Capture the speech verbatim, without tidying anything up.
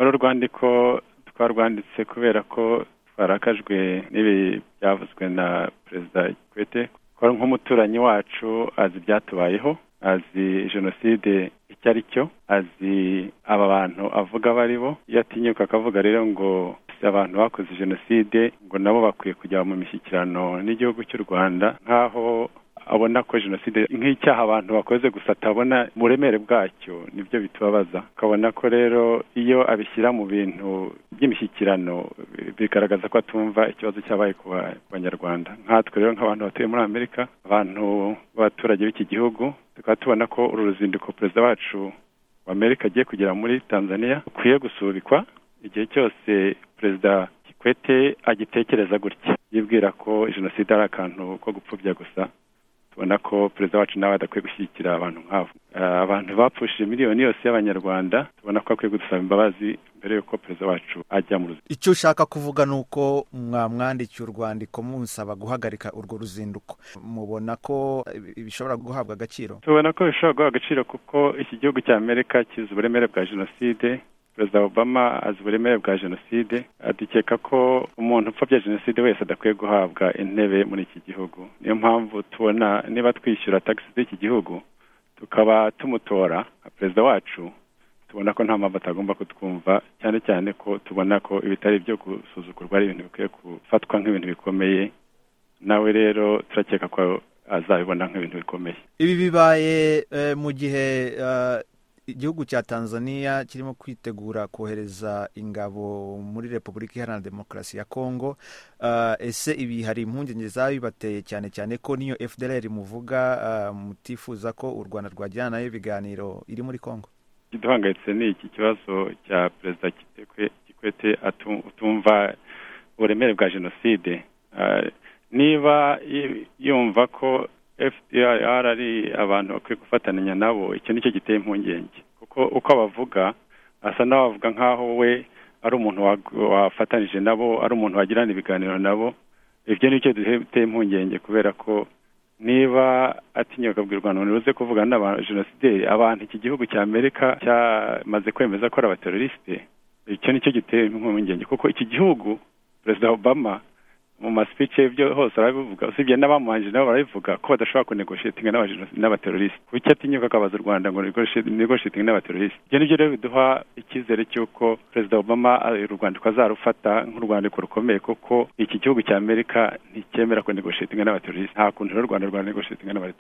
uru rwandiko twarwanditse kubera ko twarakajwe n'ibi byavuzwe na Perezida Kikwete ko nk'umuturanyi wacu azi ibyatubayeho, azi jenoside icyo ari cyo, azi aba bantu avuga bari bo. Iyo atinyuka akavuga rero ngo abantu bakoze jenoside ngo nabo bakwiye kujya mu mishyikirano n'igihugu cy'u Rwanda, nkaho abona ko jenoside nk'icyaha abantu bakoze gusa atabona uburemere bwacyo, nibyo bitubabaza. Akabona ko rero iyo abishyira mu bintu by'imishyikirano bigaragaza ko atumva ikibazo cyabaye ku Banyarwanda. Nkatwe rero nk'abantu batuye muri Amerika, abantu b'abaturage b'iki gihugu, tukaba tubona ko uru ruzinduko Perezida wacu wa Amerika agiye kugera muri Tanzania ukwiye gusubikwa igihe cyose Perezida Kikwete agitekereza gutya, yibwira ko jenoside ari akantu ko gupfubya gusa. Tubona ko Perezida wacu nawe adakwiye gushyigikira abantu nk'abo. Abantu bapfushije miliyoni yose y'Abanyarwanda, tubona ko akwiye gusaba imbabazi mbere yuko Perezida wacu ajya mu ruzinduko. Icyo ushaka kuvuga ni uko mwamwandikiye urwandiko musaba guhagarika urwo ruzinduko. Mubona ko bishobora guhabwa agaciro? Tubona ko bishobora guhabwa agaciro kuko iki gihugu cya Amerika kizi uburemere bwa jenoside. Perezida Obama azi uburemere bwa jenoside. Adukeka ko umuntu upfobya jenoside wese adakwiye guhabwa intebe muri iki gihugu. Niyo mpamvu tubona niba twishyura taxi z'iki gihugu tukaba tumutora Perezida wacu, tubona ko nta mpamvu atagomba kutwumva, cyane cyane ko tubona ko ibitari byo gusuzukurwa ari ibintu bikwiye gufatwa nk'ibintu bikomeye. Nawe rero turakeka ko azabibona nk'ibintu bikomeye. Ibi bibaye eh, mu gihe uh, igihugu cya Tanzania kirimo kwitegura kohereza ingabo muri Repubulika Iharanira Demokarasi ya Kongo. Uh, ese ibi hari impungenge zabibateye, cyane cyane ko niyo F D L R muvuga uh, mutifuza ko u Rwanda rwajyana nayo ibiganiro iri muri Kongo? Kiduhangayitse ni iki kibazo cya Perezida Kikwete atumva uburemere bwa jenoside. Uh, niba yumva ko F D L R ari abantu bakwiye gufatanya nabo, icyo nicyo giteye impungenge, kuko uko abavuga asa naho avuga nkaho we ari umuntu wafatanije nabo, ari umuntu wagirana ibiganiro nabo. Ibyo nicyo giteye impungenge, kubera ko niba atinyuka abwirwa none uze kuvuga n'aba jenoside abantu iki gihugu cya Amerika cyamaze kwemeza ko ari abateroriste, icyo nicyo giteye impungenge, kuko iki gihugu Perezida Obama mu maspeech byo hose arabivuga, usibye n'abamuhanje nabo barabivuga ko badashobora kunegotiatinga n'abateroriste. Kuki atinyuka akabaza u Rwanda ngo negotiating n'abateroriste? Ibyo nibyo rero biduha icyizere cy'uko Perezida Obama u Rwanda azarufata nk'urwandiko rukomeye, kuko iki gihugu cya Amerika nticyemera ko negotiatinga n'abateroriste. Nta kuntu rero u Rwanda rwa negotiatinga n'abateroriste.